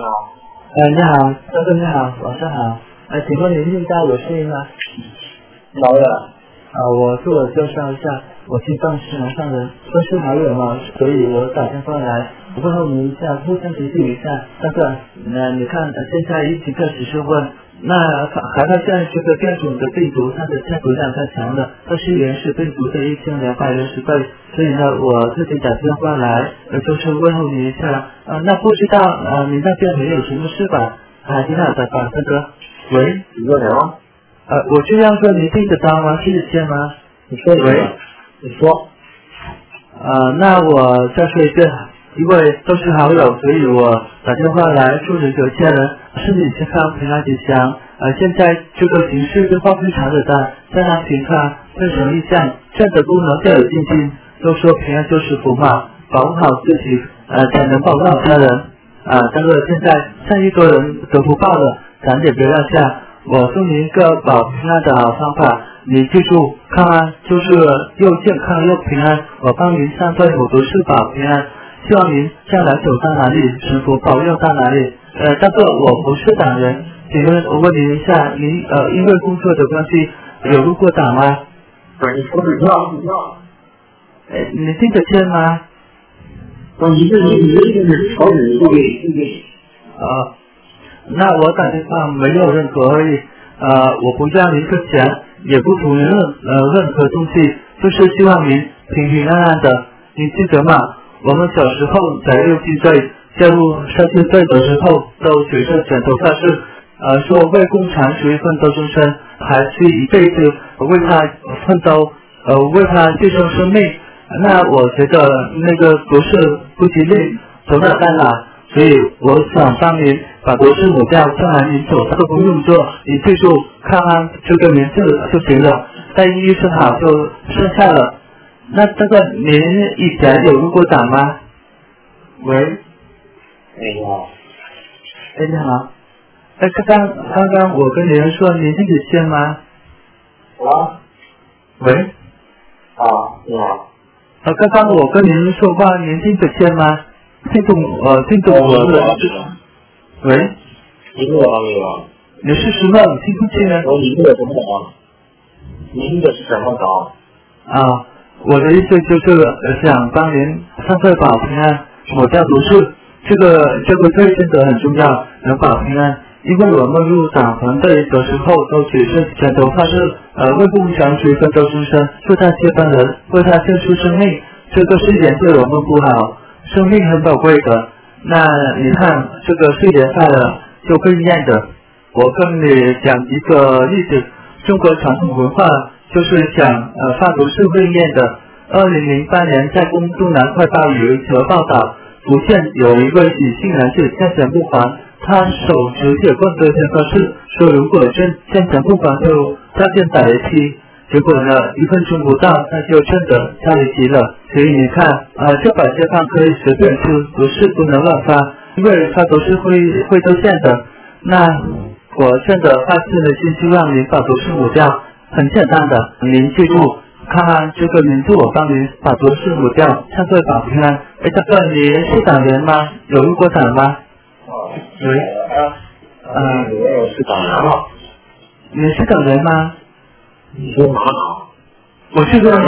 你好，大哥你好，晚上好。请问您听到我声音吗？ 好的。 我自我介绍一下，我是办事楼上的都是好友嘛，所以我打电话来问候您一下，互相提醒一下。大哥，你看现在疫情开始升温，那还发现这个变种的病毒它的传播量太强了，它是原始病毒的1260倍，所以呢我自己打电话来就是问候您一下。那不知道您那边没有什么事吧？挺好的吧，大哥。喂， 你说什么？ 我这样说你听得到吗？听得见吗？ 你说一遍。你说。 那我再说一遍，因为都是好友，所以我打电话来祝您有些人身体健康、平安吉祥。现在这个形势变化非常的大，在那情况正常意向，站得不能掉以轻心，都说平安就是福嘛，保护好自己，才能保护好他人。但是现在像一个人得福报了，咱也别落下。我送您一个保平安的好方法，你记住，康安就是又健康又平安。我帮您上对我都是保平安，希望您将来走到哪里，神佛保佑到哪里。大哥，我不是党人，请问我问您一下，您因为工作的关系有入过党吗？ 你说的话。 你听得见吗？ 你这是朝你对。 那我打电话没有任何恶意，我不要您的钱，也不图您任何东西，就是希望您平平安安的。您记得吗？我们小时候在6、7岁加入社区队的时候，都举着拳头发誓，说为共产主义奋斗终身，还是一辈子为他奋斗，为他牺牲生命。那我觉得那个不是不吉利，走哪干哪。所以我想帮您把国师母教，将来您走都不用做，你记住康安这个名字就行了，在医生好就剩下了。那这个您以前有入过党吗？喂。 你好。 你好。刚刚我跟您说您听得见吗？喂。 你好。 刚刚我跟您说话您听得见吗？听懂我的。喂。 听懂了没有？ 你是什么？听不见。 我听的什么党？您的是什么党？ 我的意思就是想帮您上对保平安。我叫卢氏，这个对真的很重要，能保平安。因为我们入党团队的时候都举着拳头发誓，为共产主义奋斗终身，做他接班人，为他献出生命，这个誓言对我们不好。生命很宝贵的，那你看这个誓言下了就更验的。我跟你讲一个例子，中国传统文化就是讲法国是会验的。2008年在《东南快报》有一则报道，福建有一位女性男子欠钱不还，他手持铁棍对天发誓，说如果欠钱不还就照见打雷劈。结果呢，1分钟不到，他就真的下雷劈了。所以你看，这百街坊可以随便吃，不是不能乱发，因为它都是会兑现的。那我真的发自内心希望您把国师母教，很简单的，您记住，看看这个名字，我帮您把国师母教唱对保平安。大哥，你是党员吗？有入过党吗？喂。 我是党员了。 你是党员吗？ 你说哪党？ 我这边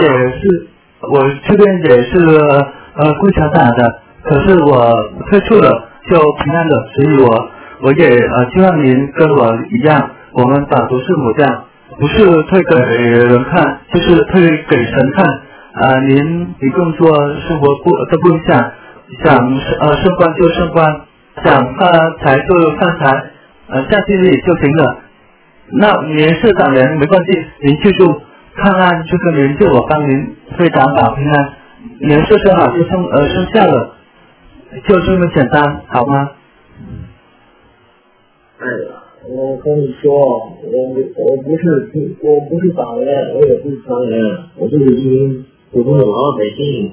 也是共产党的，可是我退出了，就平安了，所以我也希望您跟我一样，我们把国师母教不是退给人看，就是退给神看。您一共做生活都不影响，想升官就升官，想发财就发财，下地里就行了。那您是党员没关系，您记住看安这个名字，我帮您退党保平安。您设置好就生效了，就这么简单，好吗？ 我跟你说，我不是党员，我也不是党员，我就是一名普通的老百姓。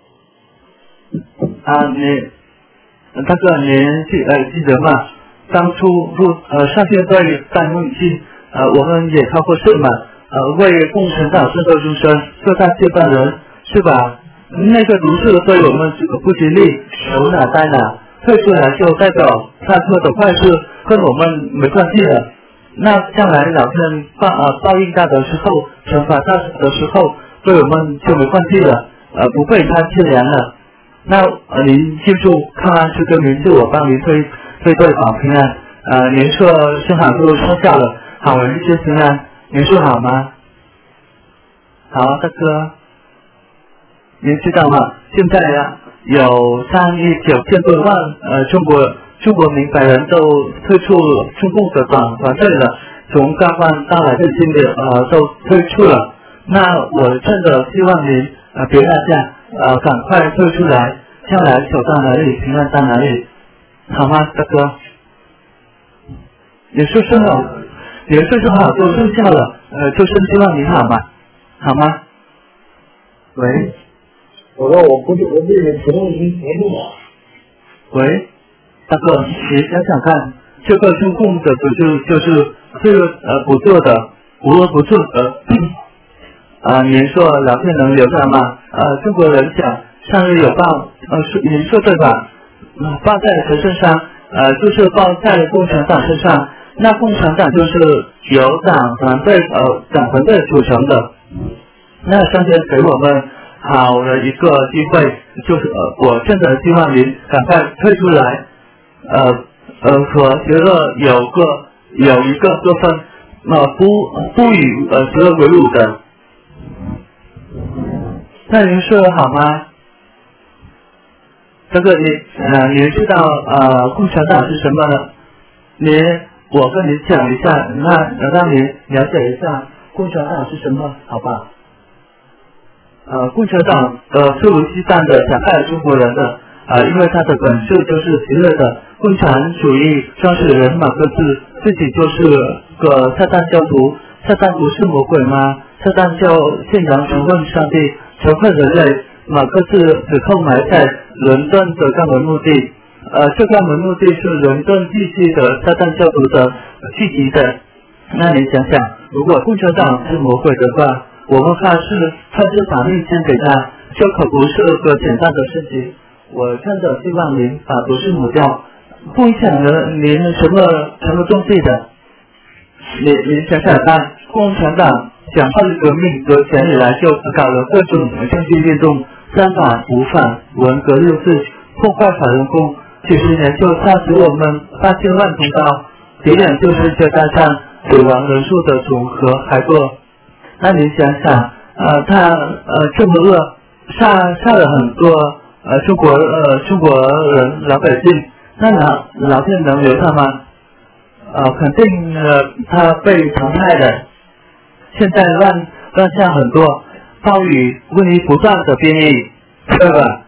大哥，您记得吗？当初上学队在梦境，我们也操过誓嘛，为共产党奋斗终身，做他接班人，是吧？那个卢氏对我们这个不吉利，走哪待哪。 退出来，就代表他做的坏事跟我们没关系了。那将来老天报应大的时候，惩罚大的时候，对我们就没关系了，不被他牵连了。那您记住，看完这个名字，我帮您对保平安。您说幸好都说下了，好人一切平安，您说好吗？好，大哥，您知道吗？现在有3.9多万中国明白人都退出中共的党团队了，从高官到来的经理都退出了。那我真的希望您别大家赶快退出来，将来走到哪里平安到哪里，好吗，大哥？也说声好，也说声好，都生效了，就是希望你好嘛，好吗？喂。 我说我不是普通人节目的。 喂，大哥，你想想看，这个中共的就是这个不做的，无恶不作的。您说老天能留下吗？中国人讲善恶有报，您说对吧？报在谁身上？就是报在共产党身上。那共产党就是由党团队组成的。那上天给我们好的一个机会，就是我真的希望您赶快退出来，和邪恶有一个部分，不与邪恶为伍的。那您说好吗？这个您知道共产党是什么呢？我跟您讲一下，那让您了解一下共产党是什么，好吧？共产党肆无忌惮的想害中国人的，因为他的本质就是邪恶的。共产主义创始人马克思自己就是个撒旦教徒，撒旦不是魔鬼吗？撒旦教信仰仇恨上帝，仇恨人类。马克思指控埋在伦敦的肛门墓地，这肛门墓地是伦敦地区的撒旦教徒的聚集的。那你想想，如果共产党是魔鬼的话，我们他是把命先给他，这可不是个简单的事情。我真的希望您把毒誓抹掉，不影响了您什么东西的。您想想看，共产党想暴力革命革前以来就搞了各种政治运动，3反5反文革6次，破坏法轮功，90年就杀死我们8000万同胞，敌人就是世界大战死亡人数的总和还多。那您想想，他这么恶，杀了很多中国人老百姓，那老天能留他吗？肯定他被淘汰的。现在乱象很多，暴雨瘟疫不断的变异，对吧？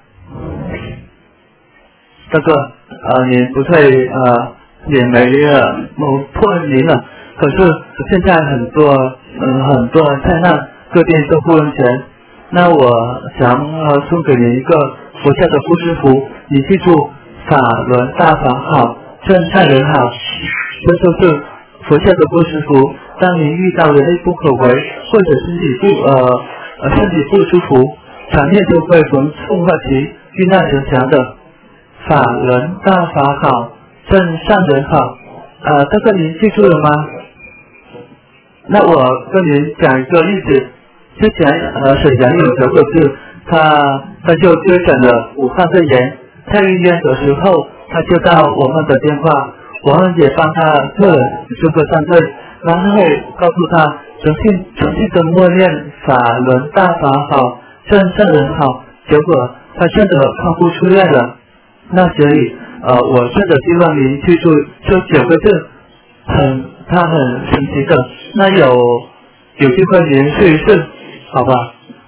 这个您不会也没破您了。可是现在很多灾难，各地都不温泉。那我想送给您一个佛教的护身符，你记住，法轮大法好，真善人好，这就是佛教的护身符。当你遇到人类不可为，或者身体不舒服，场面就会逢冲化起，遇难成祥的。法轮大法好，真善人好。这个您记住了吗？那我跟您讲一个例子。之前沈阳有个护士，他就确诊了武汉肺炎，在医院的时候，他接到我们的电话，我们也帮他做了这个上阵，然后告诉他诚信的默念法轮大法好，真善人好，结果他真的康复出院了。那所以我真的希望您记住这9个字，它很神奇的。那有机会您试一试，好吧？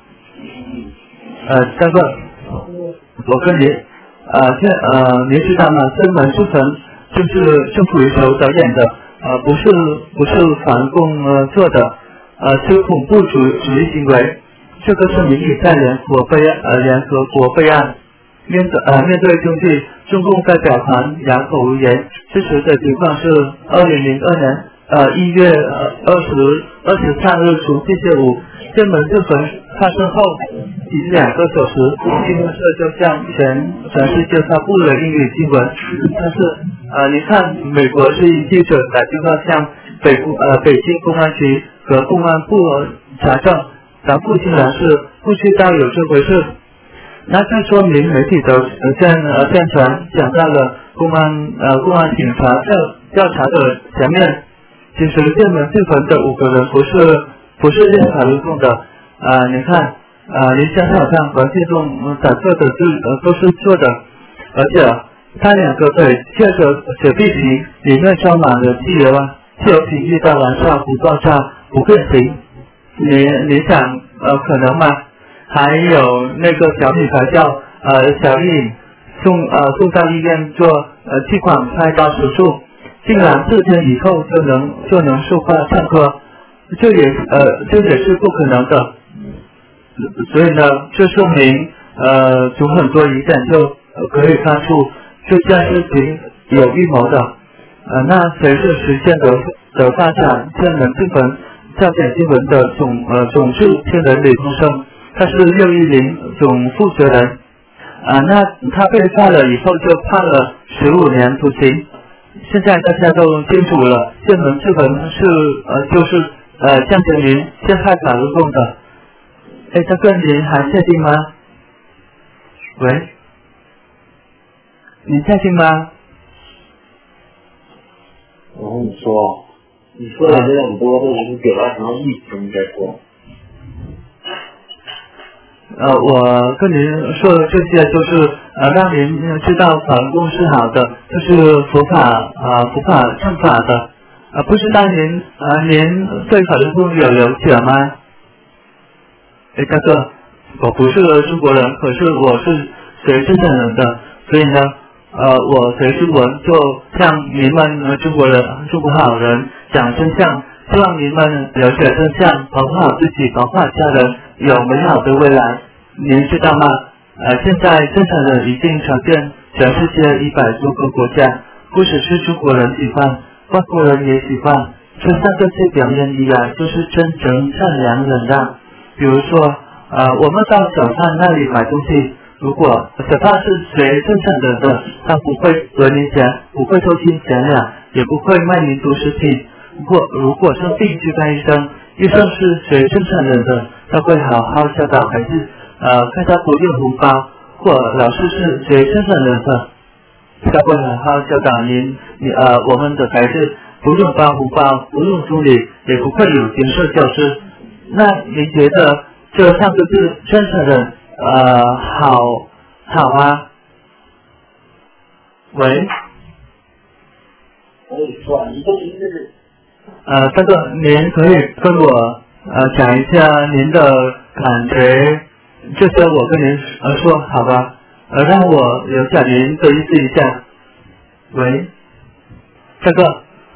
这个我跟您您知道吗？真门书城就是政府与球导演的，不是反共做的，是恐怖主义行为。这个是民主在联合国备案。面对中纪，中共代表团哑口无言。事实的情况是2002年1月23日除夕夜午， 天门之焚发生后2个小时，新闻社就向全世界发布了英语新闻。但是你看，美国是记者打电话向北京公安局和公安部查证，答复竟然是不知道有这回事。那这说明媒体的宣传讲到了公安警察调查的前面。其实天门之焚的5个人不是练法轮功的你看你想想看，和这种打坐的都是做的，而且他2个腿贴着雪碧瓶，里面装满了汽油瓶遇到燃烧不爆炸不变形，你想可能吗？还有那个小女孩叫小丽送到医院做气管开刀手术，竟然4天以后就能说话唱歌，这也是不可能的。所以呢，这说明从很多疑点就可以看出这件事情有预谋的。那随着时间的发展，天门之焚焦点新闻的总制片人李宗盛，他是610总负责人那他被抓了以后就判了15年徒刑。现在大家都清楚了，天门之焚就是象征您陷害法轮功的。大哥，您还确定吗？喂，你确定吗？ 我跟你说的这很多都是表达什么意思？你再说。 我跟您说的这些就是让您知道法轮功是好的，这是佛法正法的。不知道您对法轮功有了解吗？大哥，我不是中国人，可是我是学真正人的，所以呢，我学中文就向你们中国好人讲真相，希望你们了解真相，保护好自己，保护好家人，有美好的未来。您知道吗？现在正常人已经传遍全世界100多个国家，不只是中国人喜欢，外国人也喜欢。这3个最表面以来就是真诚、善良、忍让。比如说我们到小贩那里买东西，如果小贩是学正常人的，他不会讹您钱，不会偷听钱粮，也不会卖您毒食品。如果生病去看医生，医生是学正常人的，他会好好教导孩子看他不用红包，或老师是学正常人的，他会好好教导我们的孩子不用包红包，不用送礼，也不会有金色教师。那你觉得这3个字正常人好吗？喂， 我跟你说，你都是大哥，您可以跟我讲一下您的感觉，这些我跟您说好吧？让我了解您的意思一下。喂，大哥，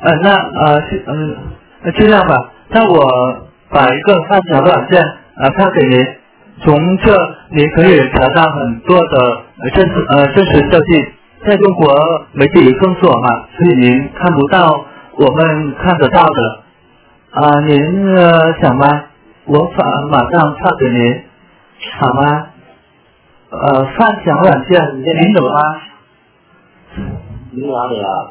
这样吧，那我把一个发条软件发给您，从这您可以查到很多的真实消息。在中国媒体封锁嘛，所以您看不到我们看得到的。您想吗？我马上发给您，好吗？发条软件您有吗？ 你哪里啊？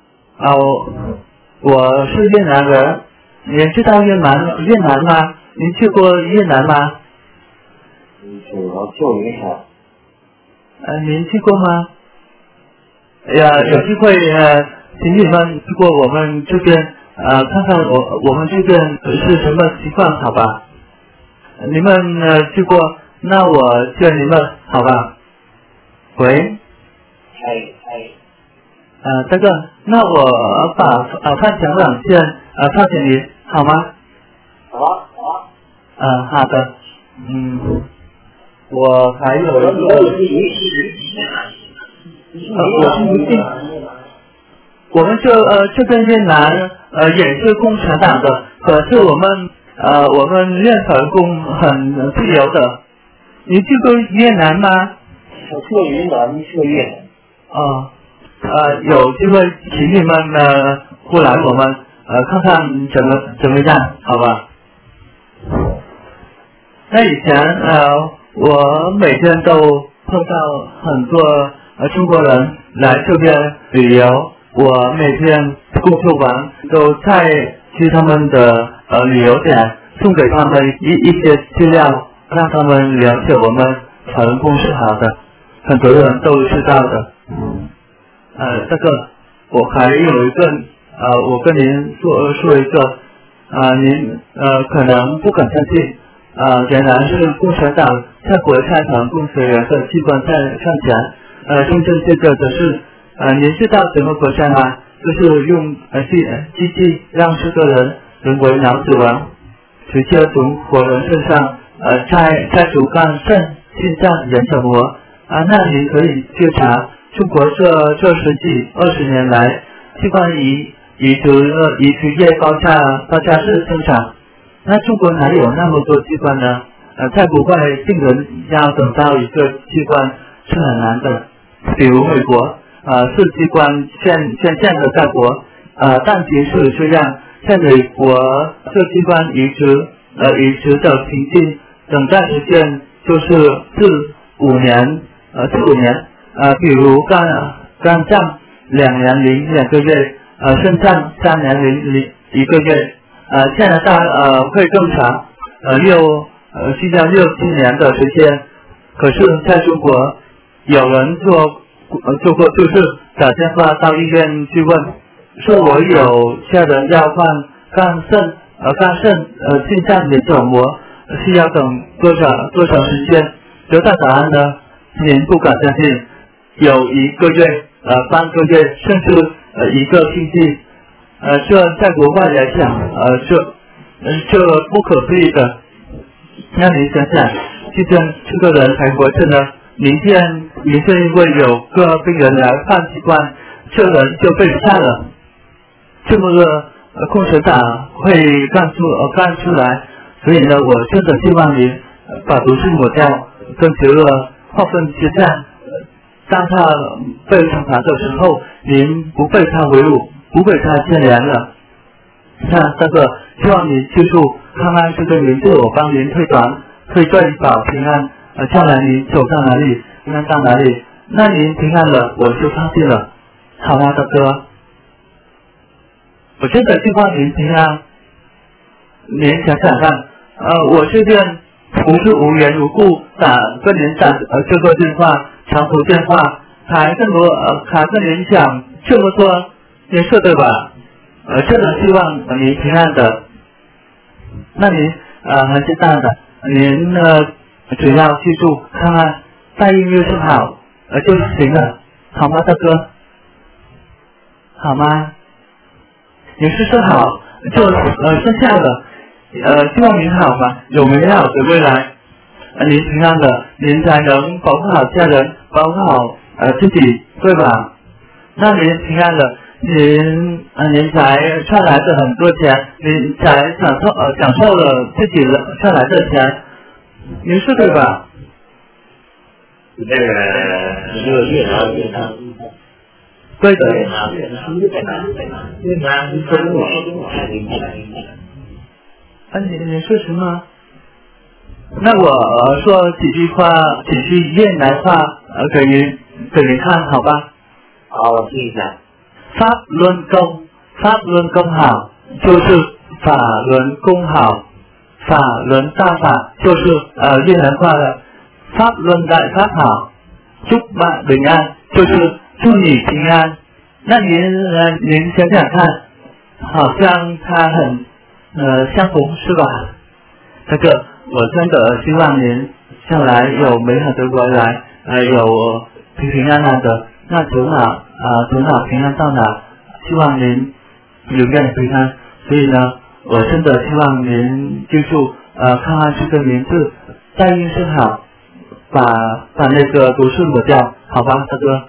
我是越南人。您知道越南吗？您去过越南吗？ 我就云南。 您去过吗？有机会请你们去过我们这边看看我们这边是什么情况，好吧？你们去过，那我劝你们，好吧？喂。大哥，那我把发条软件发给你，好吗？ 好啊。 好的。我还有一个，我们这边越南也是共产党的，可是我们练法轮功很自由的。你去过越南吗？ 我去过云南，去过越南。 有机会请你们过来我们看看怎么样，好吧？ 那以前我每天都碰到很多中国人来这边旅游，我每天工作完都再去他们的旅游点，送给他们一些资料，让他们了解我们法轮功是好的，很多人都知道的。这个我还有一个我跟您说一个您可能不敢相信原来是共产党在国菜团共学员的机关在上前，中正这个就是您知道什么国家吗？就是用机器让这个人人为脑死亡，直接从活人身上摘除肝肾心脏眼角膜那您可以觉察中国这10几20年来器官移植业高价式生产，那中国哪有那么多器官呢？再不会病人要等到一个器官是很难的。比如美国是器官现的大国但即使这样，在美国这器官移植的平均等待时间就是4-5年比如肝脏2年零2个月，肾脏3年零1个月，加拿大会更长，需要6-7年的时间。可是在中国有人做过，就是打电话到医院去问，说我有家人要换肝肾心脏眼角膜，需要等多少时间？得到答案呢，您不敢相信，有1个月、半个月，甚至1个星期。这在国外来讲，这不可思议的。那你想想，今天这个人还活着呢，明天因为有个病人来换器官，这人就被杀了。这么个共产党会干出来，所以呢，我真的希望您把毒性抹掉，跟邪恶划分界限。当他被惩罚的时候，您不被他围辱，不被他牵连了。那这个希望你记住康安这个名字，我帮您推对保平安，将来您走到哪里平安到哪里，那您平安了我就放心了，好吗大哥？我真的希望您平安。您想想看我这边不是无缘无故跟您打这个电话长途电话，还跟您讲这么多，您说对吧？真的希望您平安的。那您很简单的，您只要记住看看带音乐就好就行了，好吗大哥？好吗？您是说好就剩下的希望您好吧，有美好的未来。您平安了，您才能保护好家人，保护好自己，对吧？那您平安了，您才赚来的很多钱，您才享受了自己赚来的钱，您说对吧？ 这个是越南， 对的。 越南你说中文， 你说什么？那我说几句越南话给您看好吧？ 好，我听一下。 法轮功好，就是法轮功好，法轮大法就是越南话的法轮大法好，祝妈平安就是祝你平安。那您想想看，好像它很相同是吧？这个我真的希望您将来有美好的未来，有平安的，那走哪平安到哪，希望您永远平安。所以呢，我真的希望您记住看看这个名字，带音是好，把那个毒素抹掉，好吧大哥？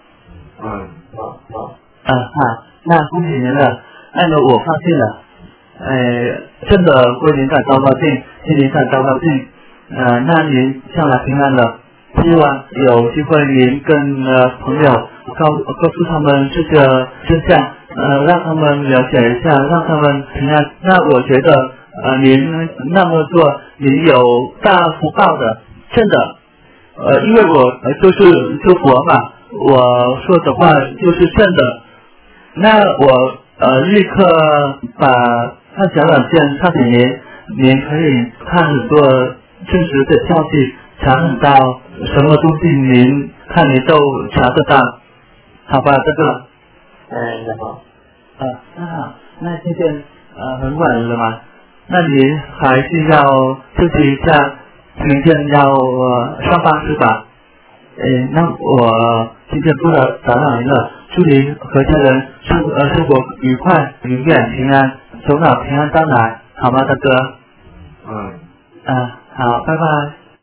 好。 好，那恭喜您了，我放心了。真的为您感到高兴，替您感到高兴。那您将来平安了，希望有机会您跟朋友告诉他们这个真相，让他们了解一下，让他们平安。那我觉得您那么做，您有大福报的，真的。因为我就是佛嘛，我说的话就是真的。那我立刻把看小软件发给您可以看很多真实的消息，查很到什么东西您看您都查得到，好吧？这个。 好。 那好，那现在很晚了嘛，那您还是要休息一下，明天要上班是吧？那我今天不打扰您了，祝您和家人生活愉快，永远平安，头脑平安到来，好吗，大哥？ 嗯。 好，拜拜。